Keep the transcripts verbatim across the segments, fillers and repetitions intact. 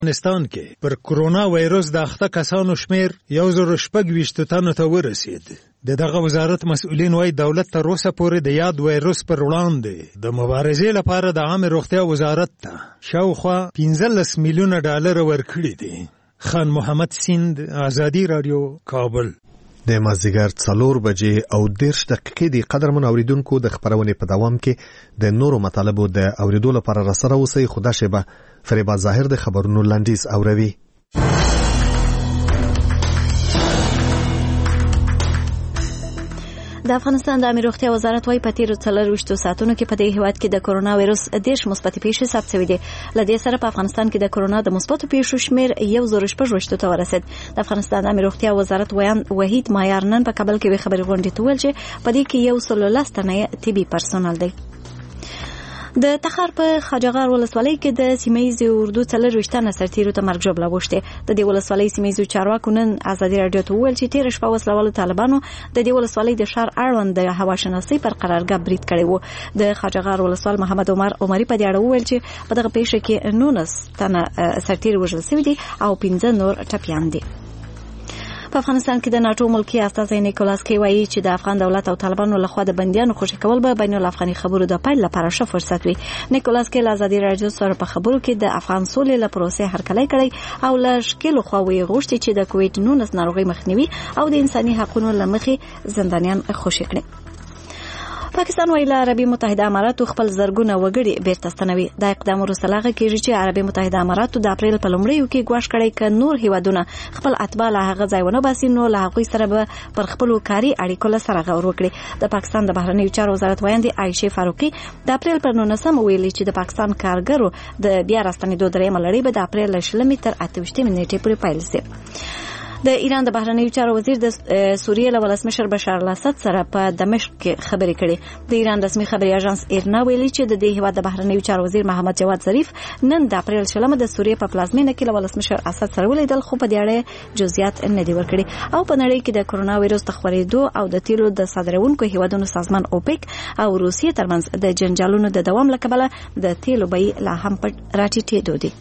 افغانستان کې پر کرونا وایرس د اخته کسانو شمیر یو زر شپږ ویشت تنو ته ورسید. د دغه وزارت مسؤلین وايي دولت تر اوسه پورې د یاد وایرس پر وړاندې د مبارزې لپاره د عامه روغتیا وزارت ته شاوخوا پنځلس میلیونه ډالر ورکړي دي. خان محمد سیند، آزادی رادیو، کابل. د مازدیګر څلور بجې او دېرش دقیقې د قدرمن اوریدونکو د خبرونې په دوام کې د نورو مطالبو د اوریدو لپاره راسره اوسئ. خو دا شیبه فریبا ظاهر د خبرونو لنډیز اوروي. د افغانستان د عامه روغتیا وزارت وايي په تیرو څلورویشتو ساعتونو کې په دې هیواد کې د کرونا وایرس دېرش مثبت پیښې ثبت شوې دي. له دې سره په افغانستان کې د کرونا د مثبت پیښو شمیر یو زر شپږ ویشت ته ورسید. د افغانستان د عامه روغتیا وزارت ویان وحید مایار نن په کابل کې خبري غونډې ته ویل چې په دې کې یو سل لس تنه طبي پرسونل دي. د تخار په خاجغار ولسوالۍ کې د سیمایي اردو څلور وشتنه سرتیرو ته مرګ ژوبله وشته. د دې ولسوالۍ سیمایي چارواکو نن آزادي رادیو ته ویل چې تیر شپه وسلوالو طالبانو د دې ولسوالۍ د شهر اړوند د هواشناسي پر قرارګاه برید کړی و. د خاجغار ولسوال محمد عمر عمري په دې اړه ویل چې په دغه پیښه کې نونس تنه سرتیر وژل شوي دي او پنځه نور ټپیان دي. په افغانستان کې د ناتو ملکی استازی نیکولاس کی وایي چې د افغان دولت او طالبانو لخوا د بندیانو خوشي کول به بین الافغاني خبرو د پیل لپاره ښه فرصت وي. نیکولاس کی له آزادي رادیو سره په خبرو کې د افغان سولې له پروسې هرکلی کړی او له شکلو خواوي غوښتي چې د کووډ نولس ناروغي مخنیوي او د انساني حقوقو لمخې زندانیان خوشي کړي. پاکستان وایي له عربي متحده اماراتو خپل زرګونه وګړي بیرته ستنوي. دا اقدام وروسته له هغه کېږي چې عربي متحده اماراتو د اپریل په لومړیو کې ګواښ کړی که نور هیوادونه خپل اتباع له هغه ځای ونه باسي نو له هغوی سره به پر خپلو کاري اړیکو له سره غور وکړي. د پاکستان د بهرنیو چارو وزارت ویاندې عایشې فاروقي د اپریل پر نولسمه ویلي چې د پاکستان کارګرو د بیا راستنېدو دریمه لړۍ به د اپریل له شلمې تر اته ویشتمې نیټې پورې پیل شي. د ایران د بهرنیو چارو وزیر د سوریې له ولسمشر بشار الاسد سره په دمشق کې خبرې کړې. د ایران رسمي خبري اژانس ایرنا ویلي چې د دې هیواد د بهرنیو چارو وزیر محمد جواد ظریف نن د اپریل شلمه د سوریې په پلازمینه کې له ولسمشر اسد سره ولیدل خو په دې اړه جزئیات نه دي ورکړي. او په نړۍ کې د کرونا وایرس د خپرېدو او د تیلو د صادرونکو هیوادونو سازمان اوپک او روسیې ترمنځ د جنجالونو د دوام له کبله د تیلو بیې لا هم راټیټېدو دي.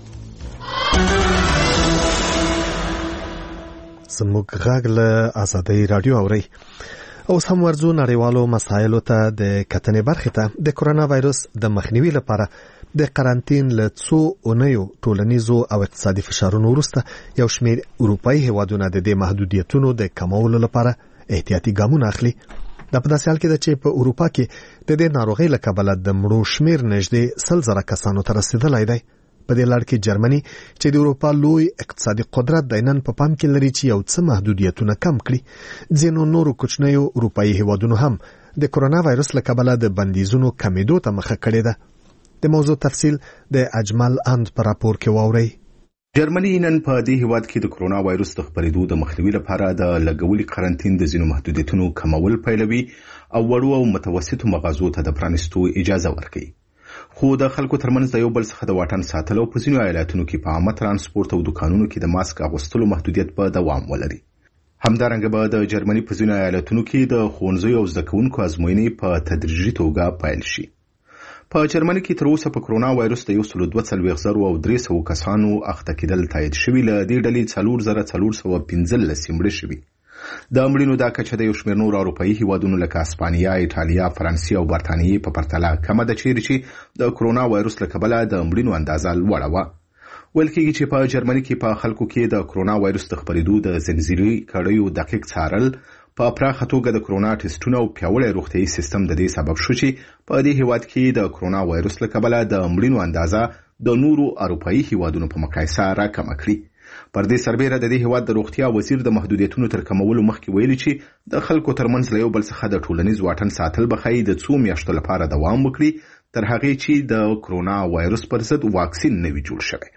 زموږ غږ له آزادۍ رادیو اورئ. اوس هم ورځو نړیوالو مسایلو ته د کتنې برخې ته. د کرونا وایرس د مخنیوي لپاره د قرنطین له څو اونیو ټولنیزو او اقتصادي فشارونو وروسته یو شمېر اروپایي هیوادونه د دې محدودیتونو د کمولو لپاره احتیاطي ګامونه اخلي. دا په داسې حال کې ده چې په اروپا کې د دې ناروغۍ له کبله د مړو شمېر نږدې سل زره کسانو ته رسېدلی دی. په دې لړ کې جرمني چې د اروپا لوی اقتصادي قدرت دی نن په پام کې لري چې یو څه محدودیتونه کم کړي. ځینو نورو کوچنیو اروپایي هیوادونو هم د کرونا وایرس له کبله د بندیزونو کمیدو ته مخه کړې ده. د موضوع تفصیل د اجمل اند په راپور کې واورئ. جرمني نن په دې هیواد کې د کرونا وایرس د خپرېدو د مخنیوي لپاره د لګولي قرنطین د ځینو محدودیتونو کمول پیلوي او وړو او متوسطو مغازو ته د پرانستو اجازه ورکوي. خو د خلکو ترمنځ د یو بل څخه د واټن ساتلو په ځینو ایالتونو کې په عامه ترانسپورت او دکانونو کې د ماسک اغوستلو محدودیت به دوام ولري. همدارنګه به د جرمني په ځینو ایالتونو کې د ښوونځیو او زده کوونکو ازموینې په تدریجي توګه پیل شي. په جرمني کې تر اوسه په کرونا وایرس د یو سل دوه څلوېښت زره او درې سوه کسانو اخته کېدل تایید شوي. له دې ډلې څلور زره څلور سوه پنځلس مړه شوي. د مړینو دا کچه د یو شمېر نور اروپایي هیوادونو لکه اسپانیا، ایټالیا، فرانسې او برتانیې په پرتله کمه ده چیرې چې د کرونا وایرس له کبله د مړینو اندازه لوړه وه. ویل کېږي چې په جرمني کې په خلکو کې د کرونا وایرس د خپرېدو د زنځیري کړیو دقیق څارل، په پراخه توګه د کرونا ټسټونه او پیاوړی روغتیايي سیستم د دې سبب شو چې په دې هیواد کې د کرونا وایرس له کبله د مړینو اندازه د نورو اروپایي هیوادونو په مقایسه راکمه کړي. پر دې سربېره د دې هیواد د روغتیا وزیر د محدودیتونو تر کمولو مخکې ویلي چې د خلکو ترمنځ له یو بل څخه د ټولنیز واټن ساتل به ښایي د څو میاشتو لپاره دوام وکړي تر هغې چې د کرونا وایرس پر ضد واکسین نه وي جوړ شوی.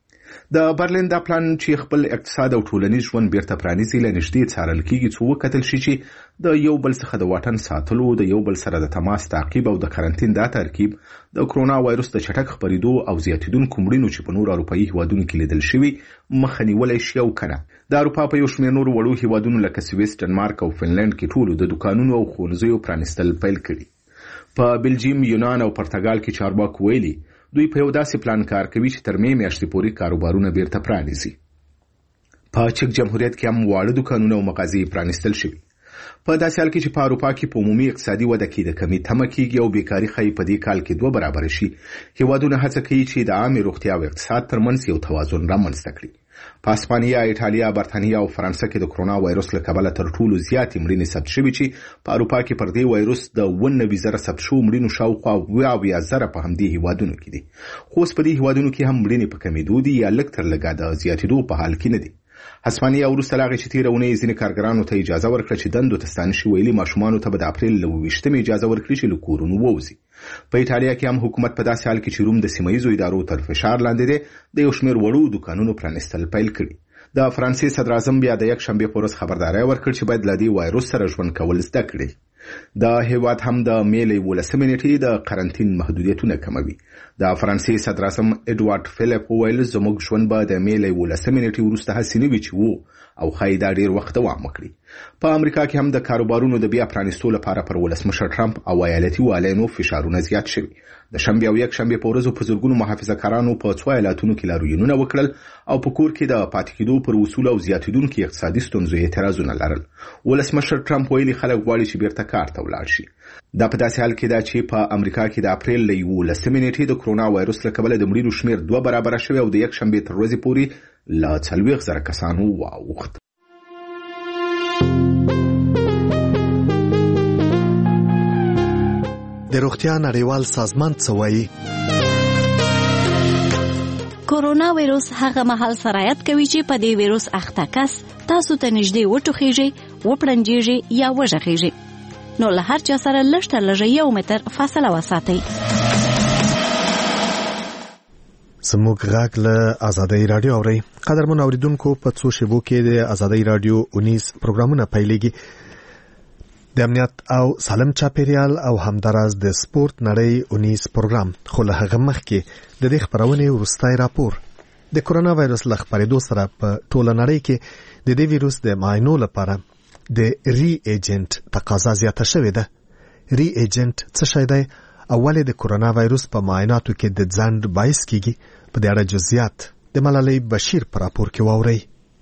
د برلین دا پلان چې خپل اقتصاد او ټولنیز ژوند بیرته پرانیزي له نږدې څارل کېږي څو وکتل شي چې د یو بل څخه د واټن ساتلو، د یو بل سره د تماس تعقیب او د قرنطین دا ترکیب د کرونا وایرس د چټک خپرېدو او زیاتېدونکو مړینو چې په نورو اروپایي هیوادونو کې لیدل شوي مخه نیولی شي او که نه. د اروپا په یو شمېر نورو وړو هیوادونو لکه سویس، ډنمارک او فنلنډ کې ټولو د دوکانونو او ښوونځیو پرانیستل پیل کړي. په بلجیم، یونان او پرتګال کې چارواکو ویلي دوی په یو داسې پلان کار کوي چې تر مې میاشتې پورې کاروبارونه بیرته پرانیزي. په چک جمهوریت کې هم واړه دکانونه او مغازې پرانیستل شوي. په داسې حال کې چې په اروپا کې په عمومي اقتصادي وده کې د کمی تمه کېږي او بیکاري ښایي په دې کال کې دوه برابره شي، هیوادونه هڅه کوي چې د عامې روغتیا او اقتصاد ترمنځ یو توازن رامنځته کړي. په اسپانیا، ایټالیا، برتانیا او فرانسه کې د کرونا وایرس له کبله تر ټولو زیاتې مړینې ثبت شوي چې په اروپا کې پر دې وایرس د اووه نوي زره ثبت شوو مړینو شاوخوا اوه اویا زره په همدې هیوادونو کې دي. خو اوس په دې هیوادونو کې هم مړینې په کمېدو دي یا لږ تر لږه د زیاتېدو په حال کې نه دي. هسپانیا وروسته له هغې چې تېره اونۍ ځینې کارګرانو ته اجازه ورکړه چې دندو ته ستانه شي، ویلي ماشومانو ته به د اپریل له اووه ویشتمې اجازه ورکړي چې له کورونو ووځي. په ایټالیا کې هم حکومت په داسې حال کې چې روم د سیمه ییزو ادارو تر فشار لاندې دی، د یو شمېر وړو دوکانونو پرانیستل پیل کړي. د فرانسې صدراعظم بیا د یک شنبې په ورځ خبرداری ورکړ چې باید له دې وایرس سره ژوند کول زده کړي. د هیواد هم د مې له یولسمې نېټې د قرنطین محدودیتونه کموي. د فرانسې صدراعظم اډوارډ فیلیپ وویل زموږ ژوند به د مې له یولسمې نېټې وروسته هسې نه وي چې وو او ښایي دا ډېر وخت دوام وکړي. په امریکا کې هم د کاروبارونو د بیا پرانیستو لپاره پر ولسمشر ټرمپ او ایالتي والینو فشارونه زیات شوي. د شنبې او یک شنبې په ورځو په زرګونو محافظه کارانو په څو ایالتونو کې لاریونونه وکړل او په کور کې د پاتې کېدو پر اصولو او زیاتېدونکو اقتصادي ستونزو اعتراضونه لرل. ولسمشر ټرمپ ویلي خلک غواړي چې بیرته کار ته ولاړ شي. دا په داسې حال کې ده چې په امریکا کې د اپریل له یولسمې نېټې د کرونا وایرس له کبله د مړینو شمېر دوه برابره شوی او د یک شنبې تر ورځې پورې له څلوېښت زره کسانو واوښت. د روغتیا نړیوال سازمان څه وایي؟ کورونا وایرس هغه مهال سرایت کوي چې په دې وایرس اخته کس تاسو ته نږدې وټوخیږي، وپړنجیږي یا وژغیږي. نو له هر چا سره لږ تر لږه یو متر فاصله وساتئ. زموږ غږ له آزادۍ راډیو اورئ. قدرمن اوریدونکو، په څو شیبو کې د آزادۍ راډیو اونیز پروګرامونه پیلېږي. د امنیت او سالم چاپیریال او همداراز د سپورت نړۍ اونیز پروګرام. خو له هغه مخکې د دې خبرونې وروستی راپور. د کرونا وایرس له خپرېدو سره په ټوله نړۍ کې د دې ویروس د معاینو لپاره د ری ایجنټ تقاضا زیاته شوې ده. ری ایجنټ څه شی دی او ولې د کرونا وایرس په معایناتو کې د ځنډ باعث کیږي؟ په دې اړه جزئیات د ملالۍ بشیر په راپور کې واورئ.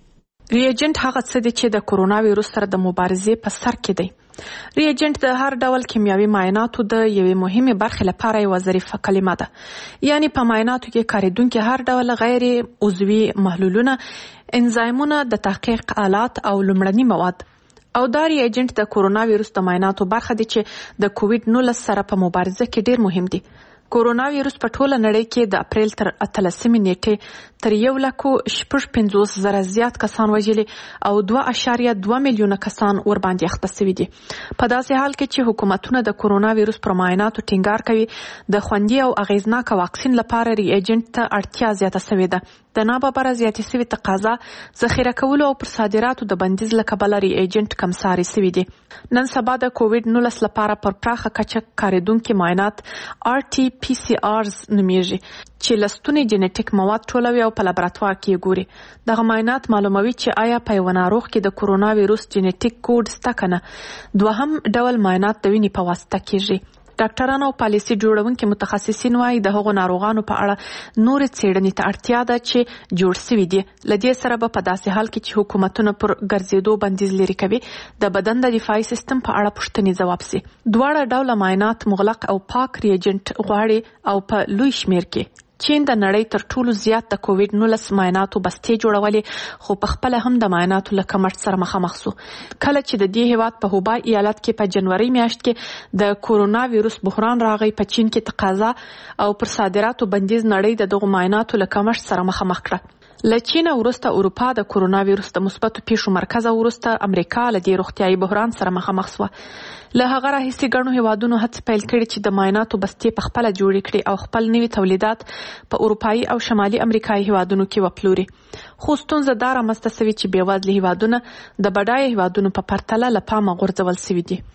ری ایجنټ هغه څه دی چې د کرونا وایرس سره د مبارزې په سر کې دی. ری ایجنټ د هر ډول کیمیاوي معایناتو د یوې مهمه برخې لپاره یو ظریفه کلمه ده. یعنی په معایناتو کې کاریدونکو هر ډول غیر عضوي محلولونه، انزایمونه، د تحقیق آلات او لومړني مواد. او دا ری ایجنټ د کرونا وایرس د معایناتو برخه دي چې د کووډ نولس سره په مبارزه کې ډیر مهم دي. کرونا وایرس په ټوله نړۍ کې د اپریل تر اتلسمې نیټې تر یو لکو شپږ پنځوس زره زیات کسان وژلي او دوه اعشاریه دوه میلیونه کسان ورباندې اخته شوي دي. په داسې حال کې چې حکومتونه د کرونا وایرس پر معایناتو ټینګار کوي، د خوندي او اغیزناک واکسین لپاره ری ایجنټ ته اړتیا زیاته شوې ده. د ناببره زیاتې شوې تقاضا ذخیره کولو او پر صادراتو د بندیز له کبله ری ایجنټ کمسارې شوي دي. نن سبا د کووډ نولس لپاره پر پراخه کچه کاریدونکي معاینات آر ټي پی سی آرز نومیږي چې لستونی جنټیک مواد ټولوي او په لابراتوار کې ګوري. دغه معاینات معلوموي چې آیا په یو ناروغ کې د کرونا وایرس جنټیک کوډ شته که نه. دوهم ډول معاینات د وینې په واسطه کېږي. ډاکټرانو او پالیسي جوړونکي متخصصین وايي د هغو ناروغانو په اړه نورې څېړنې ته اړتیا ده چې جوړ شوي دي. له دې سره به په داسې حال کې چې حکومتونه پر ګرځېدو بندیز لرې کوي، د بدن د دفاعي سیستم په اړه پوښتنې ځواب شي. دواړه ډوله معاینات مغلق او پاک ری ایجنټ غواړي او په لوی شمېر کې. چین د نړۍ تر ټولو زیات د کووډ نولس معایناتو بستې جوړولې، خو په خپل هم د معایناتو له کمښت سره مخامخ شو. کله چې د دې هیواد په هوبای ایالت کې په جنوري میاشت کې د کرونا وایرس بحران راغی، په چین کې تقاضا او پر صادراتو بندیز نړۍ د دغو معایناتو له کمښت سره مخامخ کړه. له چین وروسته اروپا د کرونا وایرس د مثبتو پیښو مرکز، وروسته امریکا له دې روغتیايي بحران سره مخامخ شوه. له هغه راهیسې ګڼو هیوادونو هڅې پیل کړي چې د معایناتو بستې په خپله جوړې کړي او خپل نوي تولیدات په اروپایي او شمالي امریکایي هیوادونو کې وپلوري. خو ستونزه دا رامنځته شوې چې بېوزله هیوادونه د بډایه هیوادونو په پرتله له پامه غورځول شوي دي.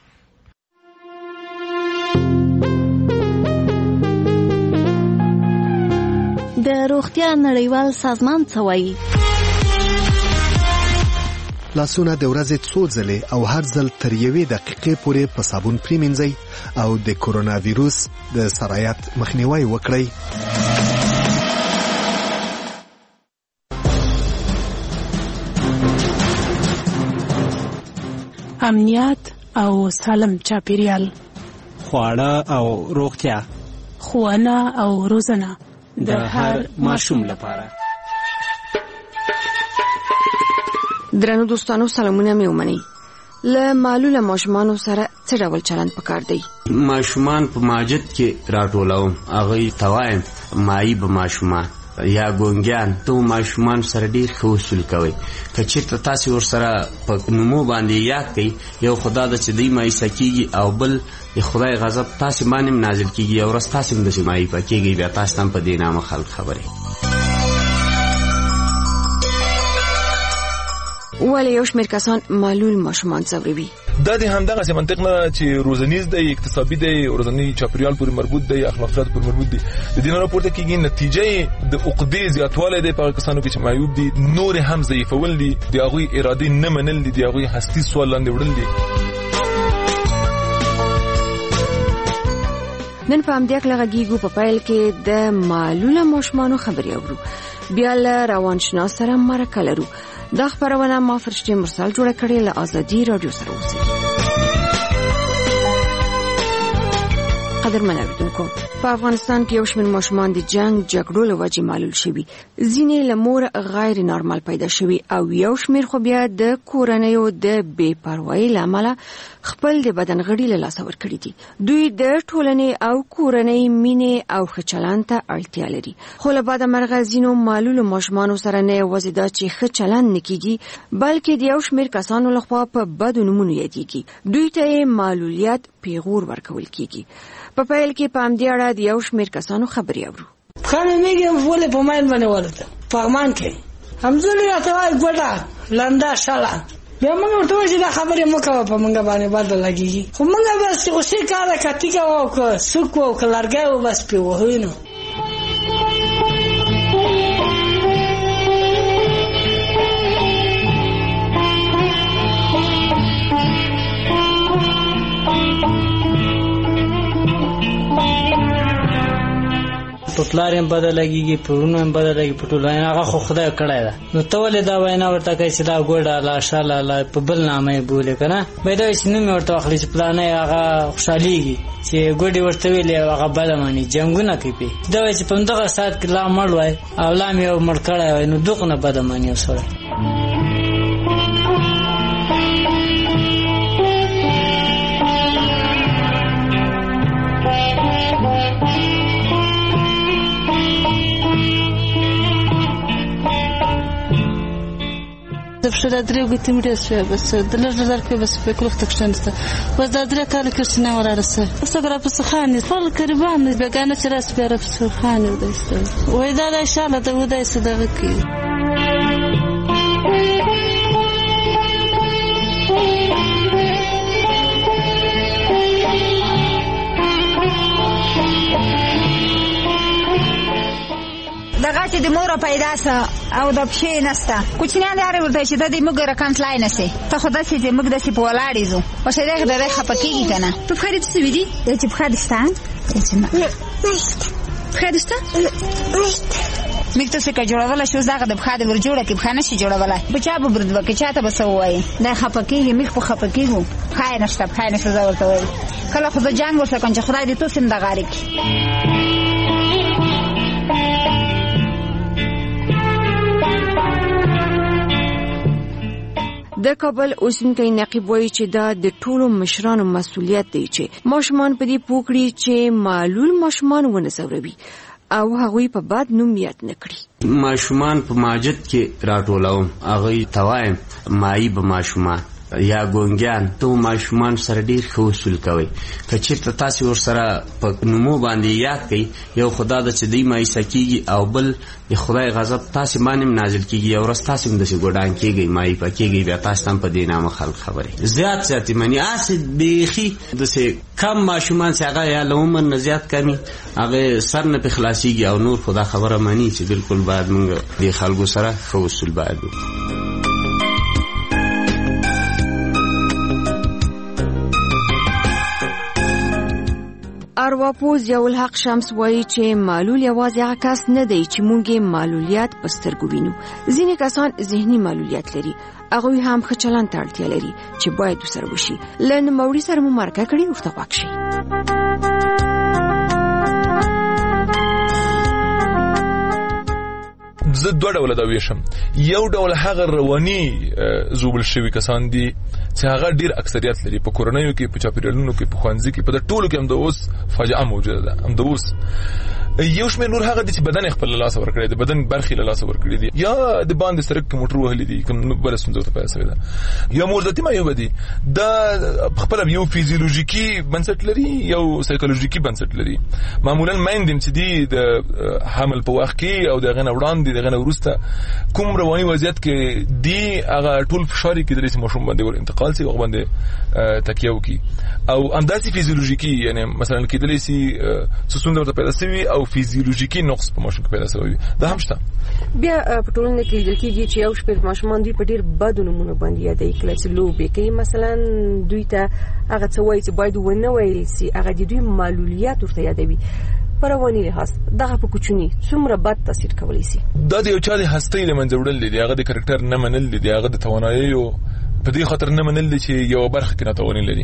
د روغتیا نړیوال سازمان څه وایي؟ لاسونه د ورځې څو ځلې او هر ځل تر یوې دقیقې پورې په صابون پریمنځئ او د کورونا ویروس د سرایت مخنیوي وکړئ. امنیت او سالم چاپیریال، خواړه او روغتیا، ښوونه او روزنه د هر ماشوم لپاره. درنو دوستانو، سلامونه مې ومنئ. له معلوله ماشومانو سره څه ډول چلند پکار دی؟ ماشومان په ماجد کې راټولوم، هغوی ته وایم مایي به ماشومان یا ګونګیان، ته ماشومان سره ډیر ښه اصول کوئ. که چېرته تاسې ورسره په نومو باندې یاد کړئ، یو خدا ده چې دوی مایوسه کېږي او بل د خدای غضب تاسې باندې هم نازل کېږي، یو ورځ تاسې هم داسې مایوسه کېږئ، بیا تاسې ته هم په دې نامه خلک خبرې. ولې یو شمېر کسان معلول ماشومان ځوروي؟ دا د همدغه منطق نه چې روزنیز دی، اقتصادي دی، روزنی چاپیریال پورې مربوط دی، اخلاقیات پورې مربوط دی. د دې نه راپورته کېږي نتیجه د عقدې زیاتوالی دی په کسانو کې چې معیوب دي، نور هم ضعیفول دي، د هغوی ارادې نه منل دي، د هغوی هستي سوال لاندې وړل دي. نن په همدې اړه غږیږو. په پیل کې د معلوله ماشومانو خبرې اورو، بیا له روانشناس سره مرکه لرو. دا خبرونه ما فرشتي مرسل جوړه کړې له آزادي رادیو سره. اوسئ قدرمن اوریدونکو، په افغانستان کې یو شمېر ماشومان د جنگ جګړو له وجې معلول شوي، ځینې له مور غیر نارمال پیدا شوي او یو شمېر خو بیا د کورنیو د بې پروایۍ له امله خپل د بدن غړي له لاسه ورکړي دي. دوی د ټولنې او کورنۍ مینې او ښه چلند ته اړتیا لري. خو له بده مرغه ځینو معلولو ماشومانو سره نه یوازې دا چې ښه چلند نه کېږي، بلکې د یو شمېر کسانو لخوا په بدو نومونو یادېږي. دوی ته یې معلولیت پیغور ورکول کېږي. په پیل کې په همدې اړه د یو شمېر کسانو خبرې اورو. خانه میگم ولې په ماین باندې ورته پغمان کې همزولي راته وای ګوډه لنده شاله، بیا موږ ورته وایو چې دا خبرې مه کوه، په موږ باندې بد لګېږي. خو موږ بس غوسې کاله که تیږه وه او که سوک وه او که لرګی و بس پرې وهو نو. په پلار هم بده لګېږي، په وروڼو هم بده لګي، په ټولو هغه خو خدای کړی ده. نو ته ولې دا وینا ورته کوې چې دا ګوډه لا شاله لا په بل نامه یې بولې که نه؟ باید دا وایي چې نوم یې ورته واخلي چې پلانی هغه خوشحالېږي چې ګوډې ورته ویلې او هغه بده ماني، جنګونه کوي پې. دا وایي چې په همدغه ساعت کې لا مړ وای او لا مې یو مړ کړی وای، نو دغه نه بده ماني یو سړی. Zawsze da drugą tym rysuje, bez dlaczego zarkę bez pekluch tak często. Bez da druga ale Krystyna Morarsa. Sagra posłuchanie, fal karibany, biegane się raz biorę posłuchanie udajste. Oj da da szala da udajste da wyki. دغه چې د مور پیدا سه او د پښې نسته کوچنیان لري ورته چې د دې موږ رقم تلای نسي ته خدای چې موږ د سی په ولاړې زو او شه دغه د خپکیږي کنه په خاري څه ویدي چې په خارستان چې نه خارستان میکته څه کا جوړول شو زغه د بخاده ور جوړه کې بخانه شي جوړولای بچا به برد وکي چاته به سوای د خپکیږي میخ په خپکیږي خای نشته خای نشته ورته وای کله خو د جنگ وسه کنه خدای دې تو سم د غاری کی د کابل اوسنکی نقیب وایي چې دا د ټولو مشرانو مسؤلیت دی چې ماشومان په دې پوکړي چې معلول ماشومان ونه ځوروي او هغوی په بد نوم یاد نه کړي. ماشومان په ماجد کې راټولوم، هغوی ته وایم مایي به ماشومان یا ګونګیان، ته ماشومان سره ډیر ښه اصول کوئ. که چېرته تاسې ورسره په نومو باندې یاد کړئ، یو خدا ده چې دوی مایوسه کېږي او بل د خدای غضب تاسې باندې هم نازل کېږي، یو ورځ تاسې هم داسې ګوډان کېږئ، مایوسه کېږئ، بیا تاسې ته هم په دې نامه خلک خبرې زیات زیاتې مني. هسې بیخي داسې کم ماشومان چې هغه یا له عمر نه زیات کمي، هغه سر نه پې خلاصېږي او نور خو دا خبره مني چې بلکل باید موږ د خلکو سره ښه اصول باید وکړو. ارواپوز یولحق شمس وایي چې معلول یوازې هغه کس نه دی چې موږ یې معلولیت په سترګو وینو. ځینې کسان ذهني معلولیت لري، هغوی هم ښه چلند ته اړتیا لري چې باید ورسره وشي. له نوموړي سره مو مرکه کړې، ورته غوږ شئ. زه دوه ډوله دا ویشم. یو ډول هغه رواني زوبل شوي کسان دي چې هغه ډیر اکثریت لري په کورنیو کې، په چاپیریالونو کې، په ښوونځي کې، په ټولو کې هم د اوس فاجعه موجوده ده. هم د اوس یو شمېر نور هغه دي چې بدن خپل له لاسه ورکړی دی، بدن برخې له لاسه ورکړي دي، یا د باندې سړک کې موټر وهلي دي، کوم بله ستونزه ورته پیدا شوې ده، یا موردتي معیوبه دي. دا خپله یو فیزیولوژیکي بنسټ لري، یو سایکولوژیکي بنسټ لري. معمولا میندې چې دي د حمل په وخت کې او د هغې نه وړاندې د هغې نه وروسته کوم رواني وضعیت کې دي، هغه ټول فشار یې کېدلی شي ماشوم باندې ور انتقال شي، هغه باندې تکیه وکړي. او همداسې فیزیولوژیکي، یعنې مثلا کېدلی شي څه ستونزه ورته پیدا شوي او فیزیولوژیکي نقص په ماشوم کې پیدا شوی، دا هم شته. بیا په ټولنه کې لیدل کېږي چې یو شمېر ماشومان دوی په ډېر بدو نومونو باندې یادوي، کله چې لوبې کوي مثلا دوی ته هغه څه وایي چې باید ونه ویل شي، هغه د دوی معلولیت ورته یادوي. په رواني لحاظ دغه په کوچني څومره بد تاثیر کولی شي؟ دا د یو چا د هستۍ له منځه وړل دي، هغه د کرکټر نه منل دي، هغه د تواناییو په دې خاطر نه منل دي چې یو برخه کې ناتواني لري.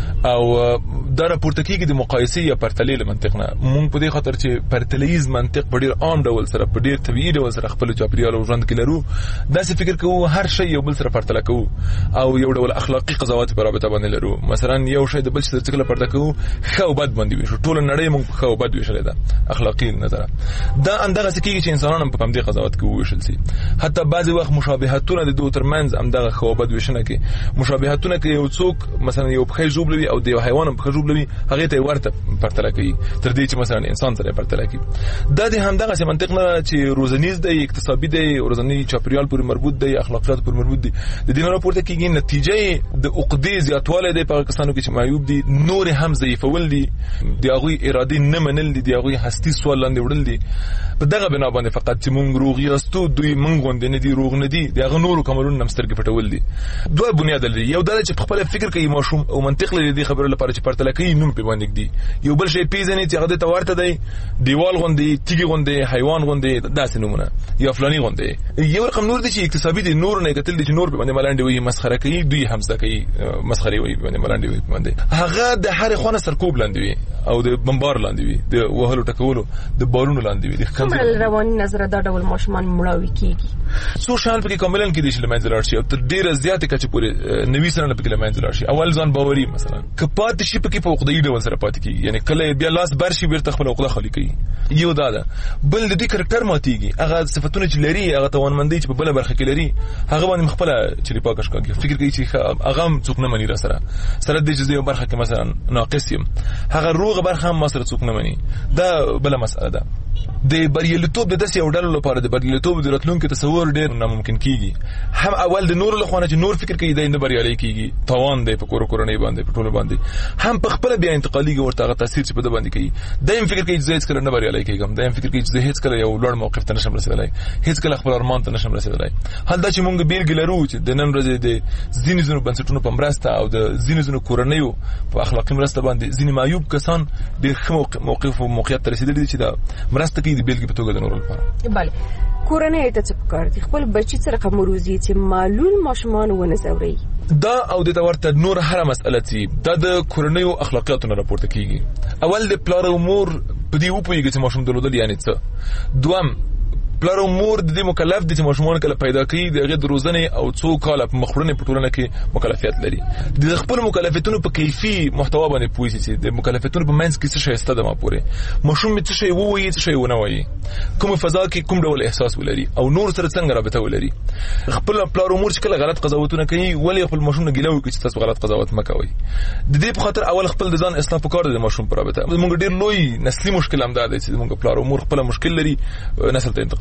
او دا راپورته کېږي د مقایسې یا پرتلې له منطق نه. مونږ په دې خاطر چې پرتلیز منطق په ډېر عام ډول سره، په ډېر طبیعي ډول سره خپل چاپیریال او ژوند کې لرو، داسې فکر کوو هر شی یو بل سره پرتله کوو او یو ډول اخلاقي قضاوت په رابطه باندې لرو. مثلا یو شی د بل شي سره پرتله کوو، ښه او بد باندې ویشو، ټوله نړۍ مونږ په ښه او بد ویشلې ده اخلاقي نظره. دا همدغسې کېږي چې انسانان هم په همدې قضاوت کې وویشل شي. حتی بعضې وخت مشابهتونه د دوی ترمنځ همدغه ښه او بد ویشنه کې مشابهتونه کې یو څوک مثلا یو پښې ژوبلوي او د یو حیوان هم پښې ژوبلوي، هغې ته یې ورته پرتله کوي تر دې چې مثلا انسان سره پرتله کوي. دا د همدغسې منطق نه چې روزنیز دی، اقتصادي دی، ورځني چاپیریال پورې مربوط دی، اخلاقیات پورې مربوط دی. د دې نه راپورته کېږي نتیجه د عقدې زیاتوالی دی په هغه کسانو کې چې معیوب دي، نور هم ضعیفول دي، د هغوی ارادې نه منل دي، د هغوی هستي سوال لاندې وړل دي. په دغه بنا باندې فقط چې مونږ روغ یاستو، دوی مونږ غوندې نه دي، روغ نه دي، د هغه نورو کمالونو نه هم سترګې پټول دي. دوه بنیاد لري، یو دا چې په خپله فکر کوي ماشوم او منطق لري دې خبرو لپاره چې پرتله کوي نوم پې باندې ږدي، یو بل شی پېژني چې هغه دې ته ورته دی، دیوال غوندې، تیږې غوندې، حیوان غوندې، داسې نومونه یا فلاني غوندې. یو رقم نور دی چې اکتسابي دی، نور نه یې کتل دي چې نور پې باندې ملنډې وایي، مسخره کوي، دوی هم زده کوي مسخرې وایي باندې ملنډې وایي باندې، هغه د هرې خوا نه سرکوب لاندې وي او د بمبار لاندې وي، د وهلو ټکولو د بارونو لاندې وي. څومره رواني نظره دا ډول ماشومان مړاوي کېږي؟ څو شیان پکې کاملاً کېدای شي له منځه لاړ شي او تر ډېره زیاتې کچې پورې نوي سرونه پکې له منځه لاړ شي. اول ځان باوري مثلا که پاتې شي پکې په عقده‌يي ډول سره پاتې کېږي، یعنې کله بیا لاس بر شي بېرته خپله عقده خالي کوي. یو دا ده. بل د دې کرکټر ماتېږي، هغه صفتونه چې لري، هغه توانمندۍ چې په بله برخه کې لري، هغه باندې خپله چلې پاکه ښکاږي، فکر کوي چې هغه هم څوک نه مني را سره سره دې چې زه یو برخه کې مثلا ناقص یم، هغه روغه برخه هم ما سره څوک نه مني. دا بله مسئله ده. د بریالیتوب د داسې یو ډلو لپاره د بریالیتوب د راتلونکي تصور ډېر ناممکن کېږي. هم اول د نورو له خوا نه چې نور فکر کوي دی نه بریالی کېږي، تاوان دی په کور و کورنۍ باندې، په ټولو باندې، هم په خپله بیا انتقالېږي ورته هغه تاثیر چې په ده باندې کوي. دا هم فکر کوي چې زه هېڅکله نه بریالی کېږم، دا هم فکر کوي چې زه هېڅکله یو لوړ موقف ته نشم رسېدلی، هېڅکله خپل ارمان ته نشم رسېدلی. حال دا چې مونږ بېلګې لرو چې د نن ورځې د ځینې ځینو بنسټونو په مرسته او د ځینې ځینو کورنیو په اخلاقي مرسته باندې ځینې معیوب کسان ډېر ښه موقف او موقعیت ته رسېدلي دي چې دا مرسته کوي د بېلګې په توګه د نورو لپاره. بله کورنۍ ته څه پکار دي؟ خپل بچي څه رقم روزي چې معلول ماشومان ونه ځوروي. دا او د ورته نور هره مسئله چې دا د کورنیو اخلاقیاتو نه راپورته کېږي. اول د پلار او مور په دې وپوهېږي چې ماشوم درلودل یعنې څه. دوم پلار او مور د دې مکلف دي چې ماشومان کله پیدا کوي د هغې د روزنې او څو کاله په مخوړنې په ټولنه کې مکلفیت لري. د خپلو مکلفیتونو په کیفي محتوا باندې پوه شي چې د مکلفیتونو په منځ کې څه شی شته د ما پورې، ماشوم مې څه شی ووایي څه شی ونه وایي، کومه فضا کې کوم ډول احساس ولري او نور سره څنګه رابطه ولري. خپل پلار او مور چې کله غلط قضاوتونه کوي ولې خپل ماشوم نه ګیله وکړي چې تاسو غلط قضاوت مه کوئ. د دې په خاطر اول خپل د ځان اصلاح پکار دی د ماشوم په رابطه. زموږ ډېر لوی نسلي مشکل همدا دی چې زموږ پلار او مور خپله مشکل لري، نسل ته انتقال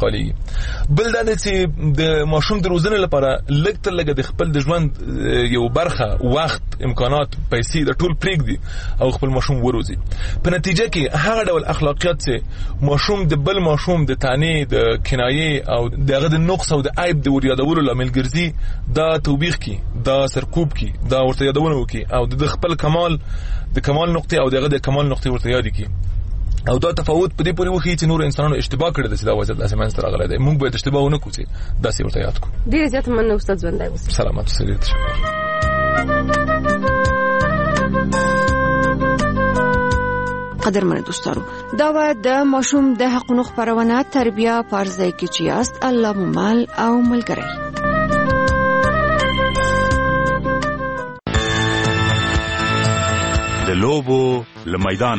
فعاليږي. بل دا چې د ماشوم د روزنې لپاره لږ تر لږه د خپل د ژوند یو برخه وخت امکانات پیسې د ټول پرېږدي او خپل ماشوم وروزي. په نتیجه کې هغه ډول اخلاقیات چې ماشوم د بل ماشوم د تانې د کنایې او دغه د نقص او د عیب د وریادولو لامل ګرځي دا توبیخ کی دا سرکوب کی دا ورته یادونه وکي او د خپل کمال د کمال نقطه او دغه د کمال نقطه ورته یاد کی او دا تفاوت په دې پورې وخی چې نور انسانانو اشتباه کړی چې دا وضعیت داسې منځ ته راغلی دی. موږ باید اشتباه ونه کړو چې داسې ورته یاد کړو. ډېر زیات مننه استاد ژوندی اوسئ. سلامت اوسئ. قدرمن دوستانو دا و د ماشوم د حقونو خبرونه تربیه پارځای کې چې است الله ممال او ملګری. د لوبو لمیدانه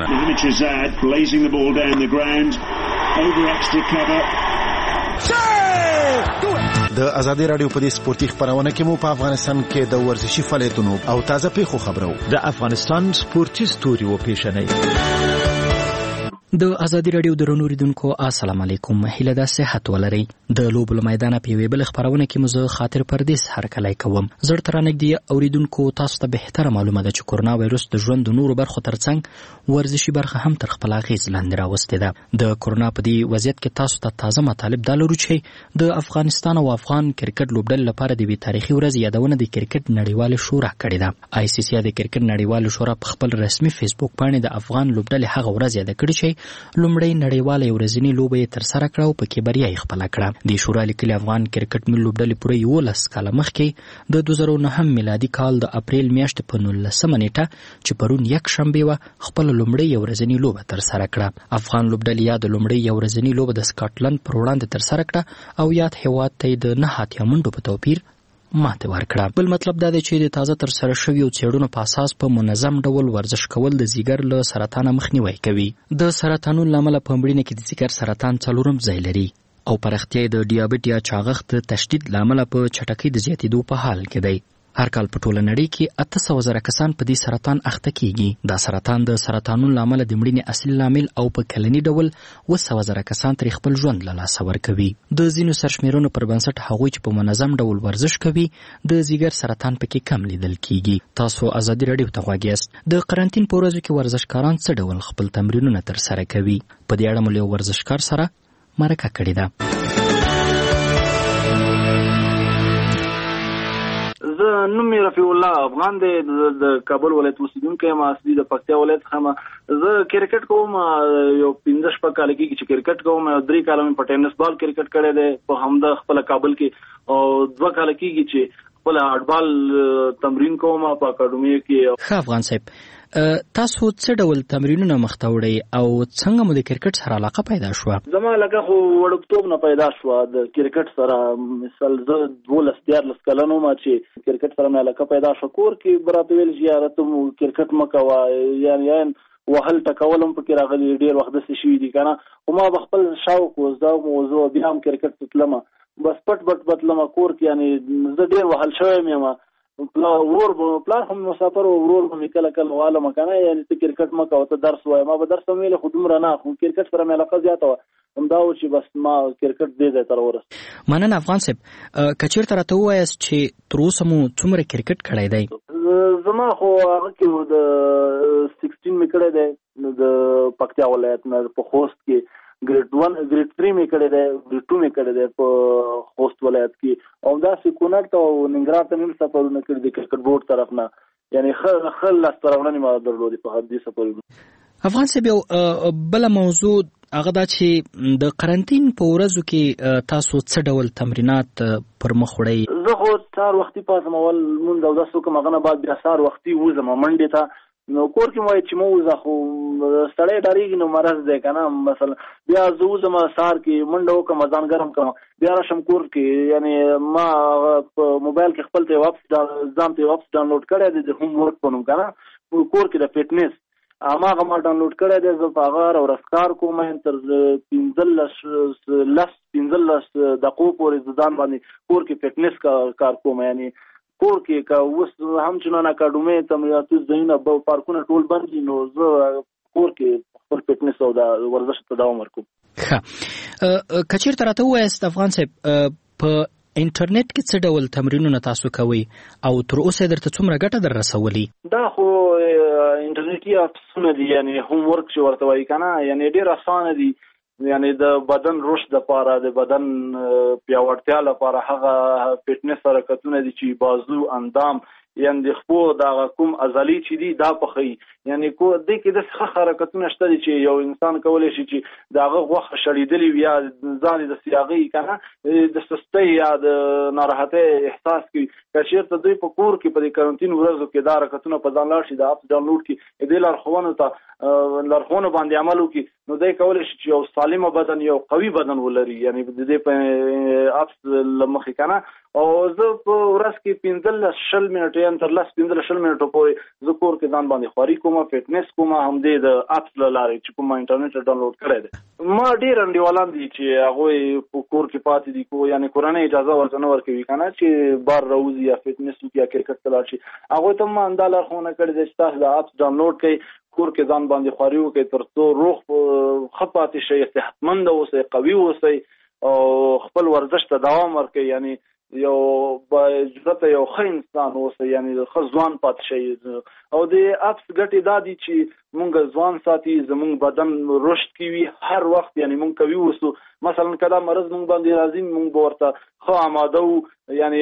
د ازادي رادیو په دې سپورتي خبرونه کې مو په افغانستان کې د ورزشي فعالیتونو او تازه پیښو خبرو د افغانستان سپورتي ستوري و پیښنې. د ازادي رادیو د رونو ریدونکو السلام علیکم. هیله ده صحت ولرئ. د لوبو میدان په یوې بل خبرونه کې مو زه خاطر پردیس هرکلی کوم. زړه تر نږدې اوریدونکو تاسو ته بهتره معلومه ده چې کرونا وایروس د ژوند د نورو برخو ترڅنګ ورزشي برخه هم تر خپل اغېز لاندې راوستې ده. د کرونا په دې وضعیت کې تاسو ته تازه مطالب دا لرو چې د افغانستان او افغان کرکټ لوبډلې لپاره د یوې تاریخي ورځ یادونه د کرکټ نړیوال شورا کړې ده. آی سی سی د کرکټ نړیوال شورا په خپل رسمي فیسبوک باندې د افغان لوبډلې هغه ورځ یاد کړې چې لومړی نړیواله ورځنی لوبه یې ترسره کړه او پکې بریا یې خپله کړه. د شورا لیکلي افغان کرکټ ملي لوبډلې پوره یولس کاله مخکې د دوه زره نهم میلادي کال د اپریل میاشتې په نولسمه نیټه چې پرون یک شنبه وه خپله لومړۍ ورځنی لوبه ترسره کړه. افغان لوبډلې یا د لومړۍ ورځنی لوبه د سکاټلند پر وړاندې ترسره کړه او یاد هېواد ته یې د نه اتیا منډو په توپیر ماته ورکړه. بل مطلب دا دی چې د تازه ترسره شویو څېړنو په اساس په منظم ډول ورزش کول د ځیګر له سرطانه مخنیوی کوي. د سرطانونو له امله په مړینه کې د ځیګر سرطان څلورم ځای لري او پرختیا د ډیابیټ یا چاغښت د تشدید له امله په چټکۍ د زیاتېدو په حال کې دی. هر کال په ټوله نړۍ کې اته سوه زره کسان په دې سرطان اخته کیږي. دا سرطان د سرطانونو له امله د مړینې اصلي لامل او په کلني ډول اوه سوه زره کسان ترې خپل ژوند له لاسه ورکوي. د ځینو سرشمېرنو پر بنسټ هغوی چې په منظم ډول ورزش کوي د ځیګر سرطان پکې کم لیدل کیږي. تاسو ازادي رادیو ته غوږ یاست. د قرنطین په ورځو کې ورزشکاران څه ډول خپل تمرینونه ترسره کوي؟ په دې اړه مو له ورزشکار سره مرکه کړې ده. زه نوم مې رفیع الله افغان دی د کابل ولایت اوسیدونکی یم. اصلي د پکتیا ولایت څخه یم. زه کرکټ کوم یو پنځه شپږ کاله کېږي چې کرکټ کوم. درې کاله مې په ټینس بال کرکټ کړی دی په همدا خپله کابل کې او دوه کاله کېږي چې خپل هاټبال تمرین کوم په اکاډمۍ کې. ښه افغان صاحب تاسو څه ډول تمرینونه مخته وړئ او څنګه مو د کرکټ سره علاقه پیدا شوه؟ زما علاقه خو وړکتوب نه پیدا شوه د کرکټ سره. مثال زه دولس دیارلس کلن وم چې کرکټ سره مې علاقه پیدا شوه. کور کې به راته ویل چې یاره ته مو کرکټ مه کوه یعنې یعنې وهل ټکول هم پکې راغلي ډېر وخت داسې شوي دي که نه. خو ما به خپل شوق و زده مو زه بیا هم کرکټ ته تلمه بس پټ پټ به تلمه کور کې. یعنې زه ډېر وهل شوی م یم. ورور به پلار هم مسافر و ورور به مې کله کله والمه که نه یعنې ته کرکټ مه کوه ته درس وایه. ما به درس هم ویلې خو دومره نه خو کرکټ سره مې علاقه زیاته وه. همدا و چې بس ما کرکټ دې ځای ته راورسېد. مننه افغان صاحب. که چېرته راته ووایاست چې تر اوسه مو څومره کرکټ کړی دی؟ زما خو هغه کې د سکسټین مې کړی دی د پکتیا ولایت نه په خوست کې. ګریډ ون ګریډ تھری مې کړی دی ګریډ ټو مې کړی دی په خوست ولایت کې. او همداسې کونړ ته او ننګرهار ته مې هم سفرونه کړي دي کرکټ بورډ طرف نه. یعنې ښه ښه لاسته راوړنې ما درلودې په دې سفرونو. افغان صاحب یو بله موضوع هغه دا چې د قرنطین په ورځو کې تاسو څه ډول تمرینات پر مخ وړئ؟ زه خو سهار وختي پاڅم اول لمونځ اودس وکړم هغه نه بعد بیا سهار وختي وځم منډې ته. نو کور کې مو وایي چې مه وځه خو سړی ډارېږي نو مرض دی که نه. مثلا بیا زه وځم سهار کې منډه وکړم ځان ګرم کړم بیا راشم کور کې. یعنې ما په موبایل کې خپل ته یو اپس ځان ته یو اپس ډاونلوډ کړی دی د هوم ورک په نوم که نه. کور کې د فټنس هماغه ما ډاونلوډ کړی دی. زه په هغه ورځ کار کوم تر پنځلس لس پنځلس دقیقو پورې زه ځان باندې کور کې فټنس کار کوم. یعنې کور کې که اوس هم چنان اکاډمۍ تمریناتي ځایونه پارکونه ټول بند دي نو زه کور کې خپل فټنس او د ورزش ته دوام ورکوم. ښه کچیر تراته وایست افغان صاحب په انټرنیټ کې څه ډول تمرینونه تاسو کوي او تر اوسه درته څومره ګټه در رسولي؟ دا خو انټرنیټي اپسونه دي، یعنی هوم ورک چې ورته وایي کنه، یعنی ډیر اسانه دي، یعنی د بدن رشد لپاره، د بدن پیاوړتیا لپاره هغه فټنس حرکتونه دي چې بازو، اندام، یعنی د خپو د کوم عضلې چې دي دا پخې، یعنی کو د کې د ښه حرکتونه شته چې یو انسان کولای شي چې داغه غوښه شړېدلې وي یا ځان د سیاغي کنه د سستۍ یا د ناراحتۍ احساس کوي، کچېرته دوی په کور کې په کارانتین ورځو کې دا حرکتونه په ځان لاړ شي، د اپ ډاونلوډ کې د لارښوونو ته لارښوونو باندې عمل وکړي، نو دوی کولای شي چې یو سالم بدن، یو قوي بدن ولري، یعنی د دې په اپس لمخې کنه. او زه په ورځ کې پنځلس شل منټه یم تر لس پنځلس شل منټو پورې زه کور کې ځان باندې خواري کوم، فټنس کوم، همدې د اپس له لارې چې کوم انټرنیټ ډاونلوډ کړی دی. ما ډېر انډیوالان دي چې هغوی په کور کې پاتې دي، کو یعنی کورنۍ اجازه ورته نه ورکوي کنه چې بار راوځي یا فټنس وکړي یا کرکټ ته لاړ شي، هغوی ته ما همدا لارښوونه کړې ده چې تاسو د اپس ډاونلوډ کړئ، کور کې ځان باندې خواري وکړئ تر څو روغ ښه پاتې شئ، صحتمند اوسئ، قوي اوسئ او خپل ورزش ته دوام ورکړئ، یعنی یو باجرت یو ښه انسان اوسه، یعنی ښه ځوان پاتې شي. او د اپس ګټې دا دي چې مونږ ځوان ساتي، زمونږ بدن رشد کوي هر وخت، یعنی مونږ کوي وسو مثلا کله مرض مونږ باندې راځي مونږ به ورته ښه آماده وو، یعنی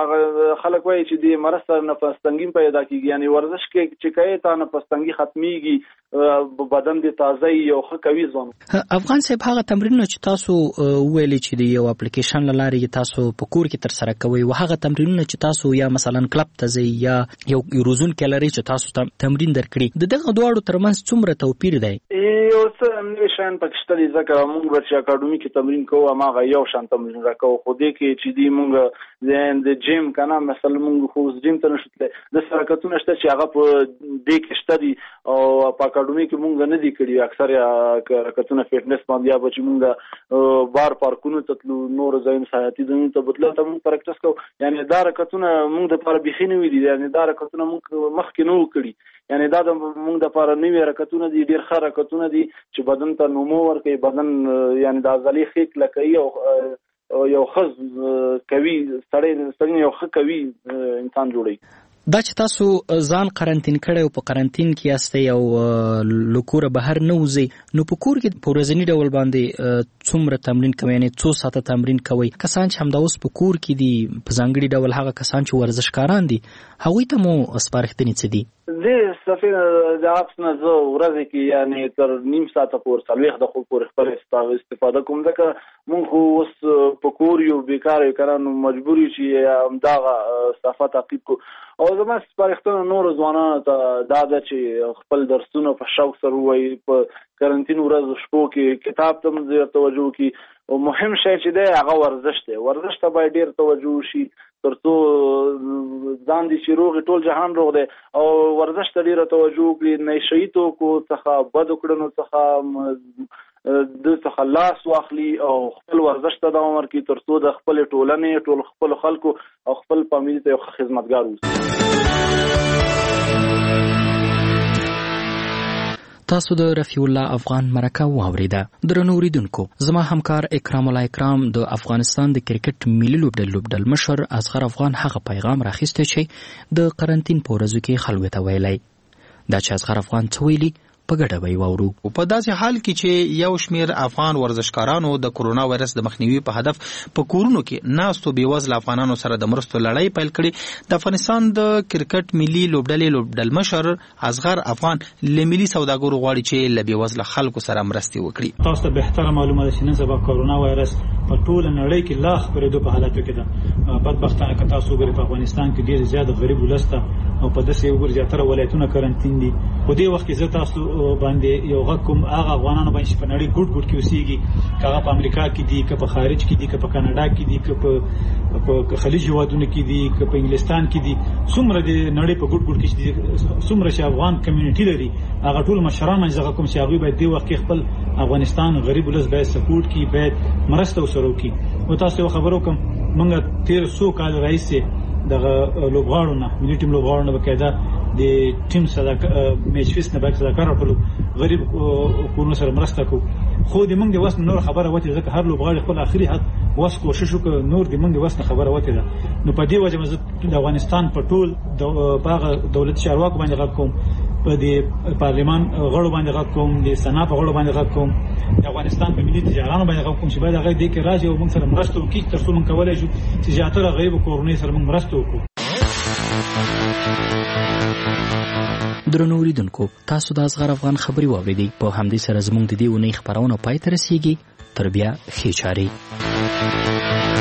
خلک وایي چې د مرض سره نفس تنګي پیدا کېږي، یعنی ورزش کې چې کوي تا نفس تنګي ختميږي، بدن دې تازه یو ښه کوي ځوان. افغان صاحب هغه تمرینونه چې تاسو ویلي چې د یو اپلیکیشن له لارې تاسو په کور کې تر سره کوي، او هغه تمرینونه چې تاسو یا مثلا کلب ته ځئ یا یو روزونکی لري چې تاسو تمرین درکړي، د دغه دواړو ترمنځ څومره توپیر دی؟ یو څه نوي شیان پکې شته دي، ځکه موږ به چې اکاډمي کې تمرین کوو هماغه یو شان تمرین راکوو، خو دې کې چې دي موږ د جیم کنه مثلا موږ خو جیم ته نشو تللی، داسې حرکتونه شته چې هغه په دې کې شته دي او په اکاډمي کې موږ نه دي کړي، اکثر حرکتونه فټنس باندې یا به چې موږ بار پارکونو ته تلو، نور ځایونو سیاحتي ځایونو ته بتلو ته موږ پریکټس کوو، یعنی دا حرکتونه موږ دپاره بیخي نوي دي، یعنی دا حرکتونه موږ مخکې نه وو کړي، یعنی دا د موږ دپاره نوي حرکتونه دي، ډېر ښه حرکتونه دي چې بدن ته نمو ورکوي، بدن یعنی د عضلې ښې کلکوي او یو ښه کوي، سړی سړی یو ښه کوي انسان جوړوي. دا چې تاسو ځان قرنطین کړی او په قرنطین کې یاستئ او له کوره بهر نه وځئ، نو په کور کې په ورځني ډول باندې څومره تمرین کوئ، یعنې څو ساعته تمرین کوئ؟ کسان چې همدا اوس په کور کې دي، په ځانګړي ډول هغه کسان چې ورزشکاران دي، هغوی ته مو سپارښتنې څه دي؟ زه سفیر د اپس نه زه ورځې کې یعنی تر نیم ساعته پورې څلوېښت دقیقو پورې خپل استفاده کوم، ځکه مونږ خو اوس په کور یو بیکاره یو که نو مجبور یو چې همدغه صفحه تعقیب کړو. او زما سپارښتنه نورو ځوانانو ته دا ده چې خپل درسونه په شوق سره ووایي، په کرنټین ورځو شپو کې کتاب ته هم ډېر توجه وکړي، او مهم شی چې دی هغه ورزش دی، ورزش ته باید ډېر توجه وشي تر څو ځان دي چې روغ ټول جهان روغ دی، او ورزش ته ډېره توجه وکړي، نشهیي توکو څخه بدو کړنو څخه د څخه لاس واخلي او خپل ورزش ته دوام ورکړي تر څو د خپل ټولنې ټول خپل خلکو او خپل فامیل ته یو خدمتګار اوسي. تاسو د رفیع الله افغان مرکه واوریده. درنو اوریدونکو، زما همکار اکرام الله اکرام د افغانستان د کرکټ ملي لوبډل لوبډل مشر اصغر افغان هغه پیغام راخیسته چې د قرنطین په ورځو کې خلکو ته ویلی. دا چې اصغر افغان څه ویلي په ګډه به یې واورو. په داسې حال کې چې یو شمېر افغان ورزشکارانو د کرونا وایرس د مخنیوي په هدف په کورونو کې ناستو بېوزله افغانانو سره د مرستو لړۍ پیل کړې، د افغانستان د کرکټ ملي لوبډلې لوبډل مشر اصغر افغان له ملي سوداګرو غواړي چې له بېوزله خلکو سره مرستې وکړي. تاسو ته بهتره معلومه ده چې نن سبا کرونا وایرس په ټوله نړۍ کې لا خپرېدو په حالاتو کې ده. بدبختانه که تاسو وګورئ په افغانستان کې ډېر زیات غریب ولس ده او په داسې وګورئ زیاتره ولایتونه کرنټین دي. په دې وخت کې زه تاسو باندې یو غږ کوم هغه افغانانو باندې چې په نړۍ ګوټ ګوټ کې اوسېږي، که هغه په امریکا کې دي، که په خارج کې دي، که په کاناډا کې دي، که په خلیج هېوادونو کې دي، که په انګلستان کې دي، څومره د نړۍ په ګوټ ګوټ کې دي، څومره چې افغان کمیونټي لري، هغه ټول مشران باندې زه کوم چې هغوی باید دې وخت کې خپل افغانستان غریب ولس باید سپورټ کړي، باید مرسته ورسره وکړي. نو تاسو یو خبر وکړم، موږ تېر څو کال راهیسې دغه لوبغاړو نه ملي ټیم لوبغاړو نه باقاعده د ټیم صداقت میچ فیس نه باید صداقت راټولو، غریب کورونو سره مرسته کوو. خو د موږ د وس نور خبره وته ځکه هر لوبغاړي خپل اخري حد وس کوشش وکړ نور د موږ د وس خبره وته ده نو په دې وجه مزه د افغانستان په ټول باغ دولت چارواکو باندې غږ کوم په دې پارلمان غړو باندې غږ کوم د سنا په غړو باندې غږ کوم د افغانستان په ملي تجارانو باندې غږ کوم چې باید هغه دې کې راځي او موږ سره مرسته وکړي تر څو موږ کولای شو چې زیاتره غیب کورونی سره موږ مرسته وکړو. درنو اوریدونکو تاسو د اصغر افغان خبري واوریدئ په همدې سره زموږ د دې ونې خبرونه پای ته رسیږي تر بیا ښې چارې.